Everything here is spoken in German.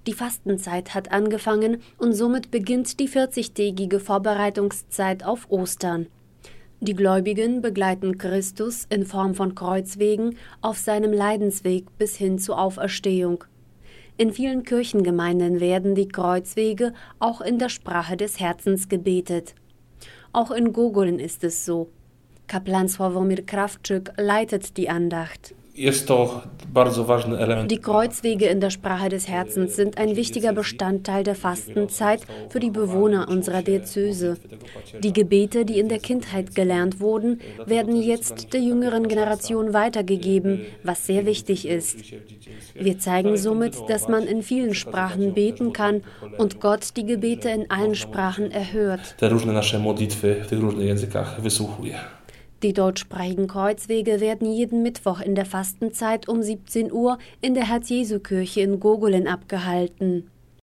Die Fastenzeit hat angefangen und somit beginnt die 40-tägige Vorbereitungszeit auf Ostern. Die Gläubigen begleiten Christus in Form von Kreuzwegen auf seinem Leidensweg bis hin zur Auferstehung. In vielen Kirchengemeinden werden die Kreuzwege auch in der Sprache des Herzens gebetet. Auch in Gogolin ist es so. Kaplan Sławomir Krawczyk leitet die Andacht. Die Kreuzwege in der Sprache des Herzens sind ein wichtiger Bestandteil der Fastenzeit für die Bewohner unserer Diözese. Die Gebete, die in der Kindheit gelernt wurden, werden jetzt der jüngeren Generation weitergegeben, was sehr wichtig ist. Wir zeigen somit, dass man in vielen Sprachen beten kann und Gott die Gebete in allen Sprachen erhört. Die deutschsprachigen Kreuzwege werden jeden Mittwoch in der Fastenzeit um 17 Uhr in der Herz-Jesu-Kirche in Gogolin abgehalten.